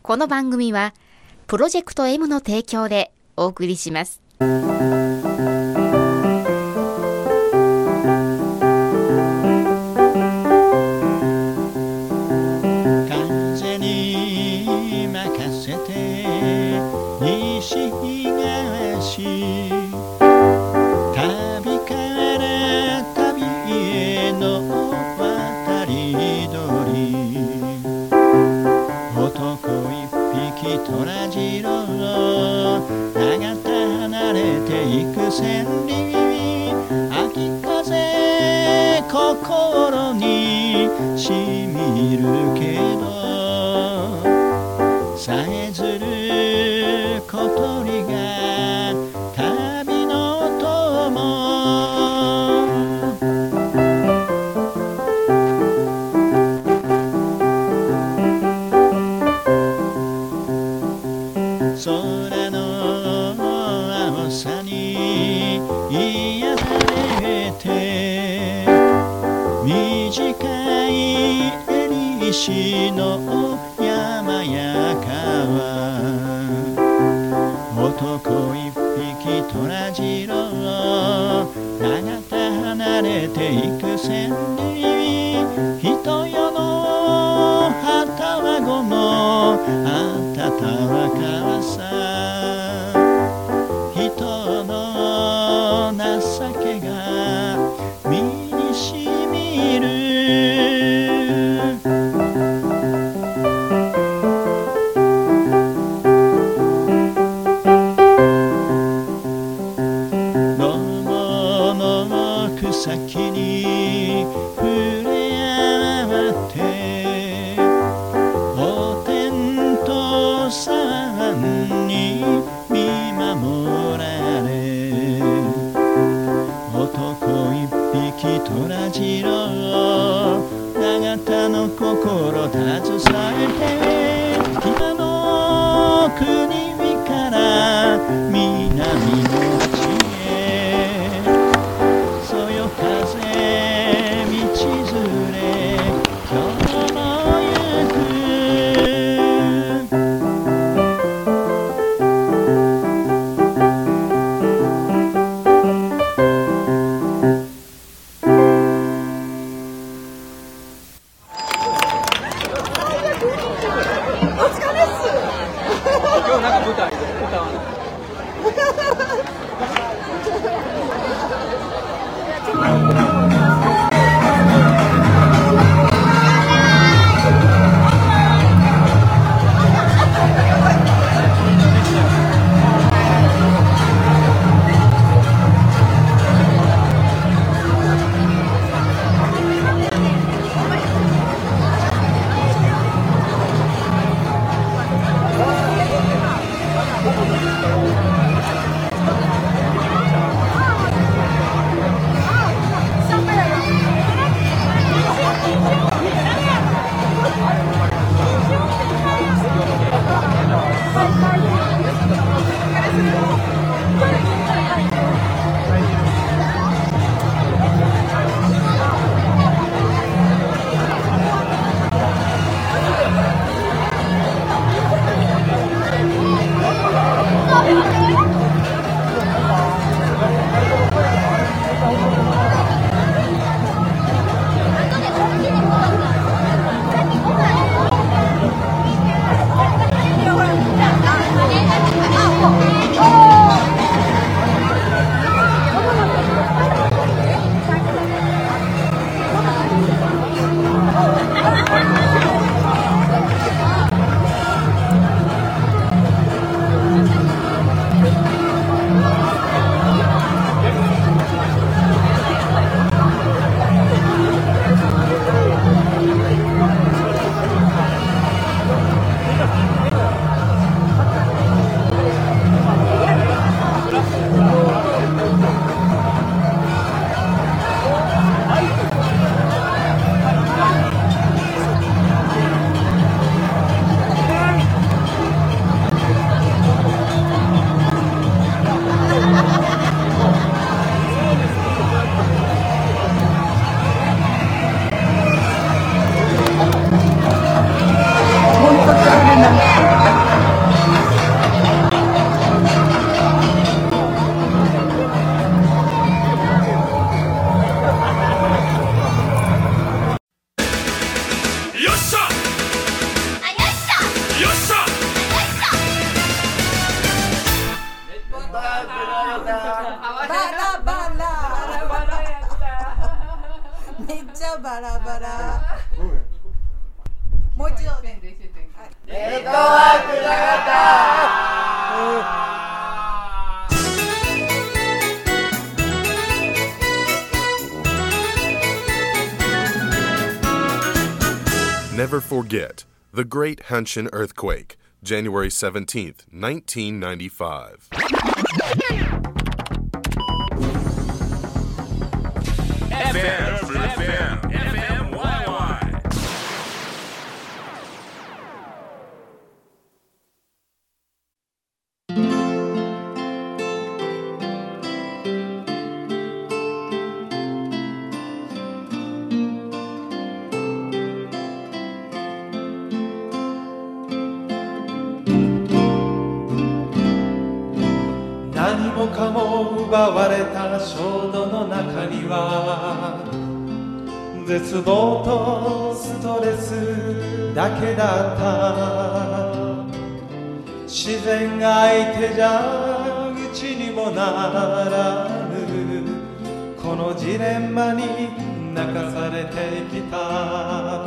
この番組はプロジェクト M の提供でお送りします。 風に任せて西東、旅から旅への渡り鳥、男一匹虎次郎、長田離れていく千里、秋風心にしみるけど、さえずる小鳥が旅の友、空の青さに癒されて、短い襟石の山や川、男一匹虎次郎、長田離れていく千里、人よの旗はごもあたたわかさ、人の情けが身にしみる、草木に触れ合ってお天とさんに見守られ、男一匹虎次郎、長田の心携えて、北の国から南の地へ、そよ風道連れ今日も行く、 お疲れっす。 今日なんか舞台歌わない。 本当残念なんだ。 Never forget the Great Hanshin Earthquake, January 17th, 1995. FMYY. 何もかも奪われた衝動の中には絶望とストレスだけだった。自然が相手じゃうちにもならぬこのジレンマに泣かされてきた。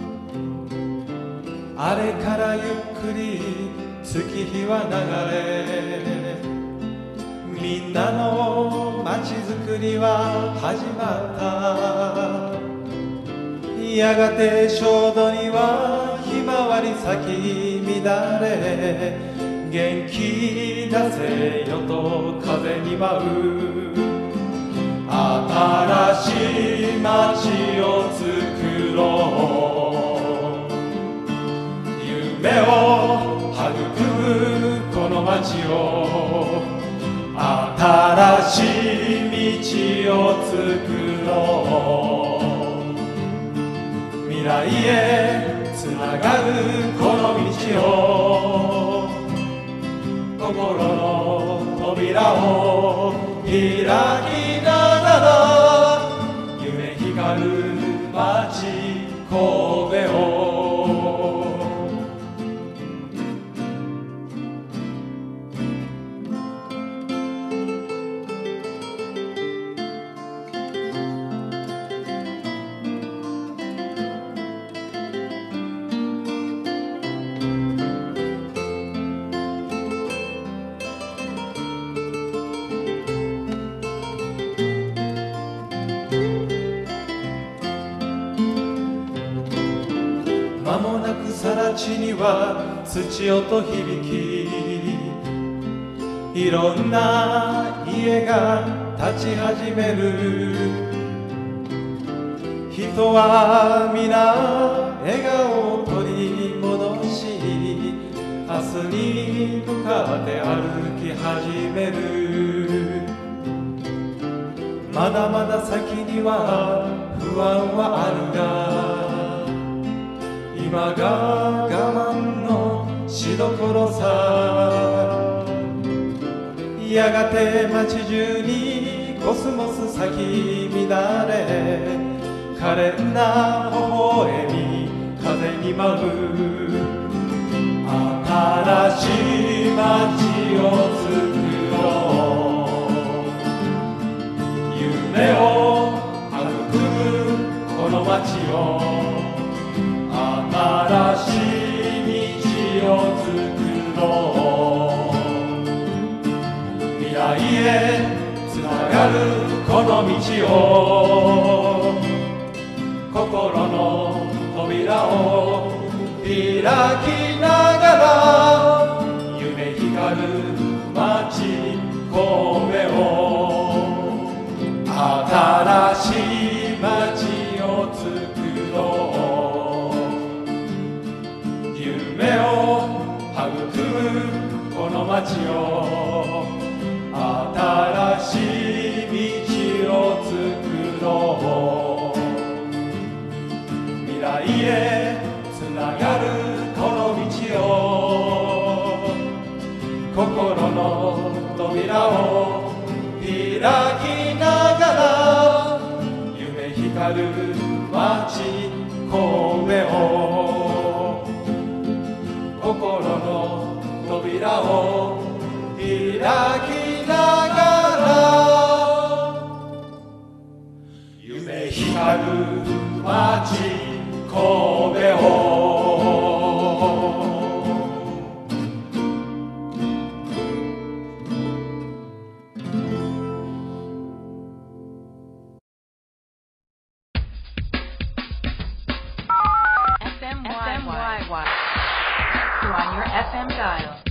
あれからゆっくり月日は流れみんなの街づくりは始まった。やがて衝動にはひまわり咲き乱れ元気出せよと風に舞う。新しい街を作ろう。夢を育むこの街を新しい道を作ろう。未来へつながるこの道を心の扉を開きながら夢光る街神戸を間もなく更地には土音響きいろんな家が立ち始める。人は皆笑顔を取り戻し明日に向かって歩き始める。まだまだ先には不安はあるが今が我慢のしどころさ。やがて街中にコスモス咲き乱れ可憐な微笑み風に舞う。新しい街を作ろう。夢を育むこの街を新しい道を作ろう。未来へつながるこの道を心の扉を開きながら夢光る街神戸を新しい街を作ろう。夢を育むこの街を新しい道を作ろう。未来へつながるこの道を心の扉を開きながら夢光る街神戸を心の扉を開きながら夢光る街神戸を on your FM dial.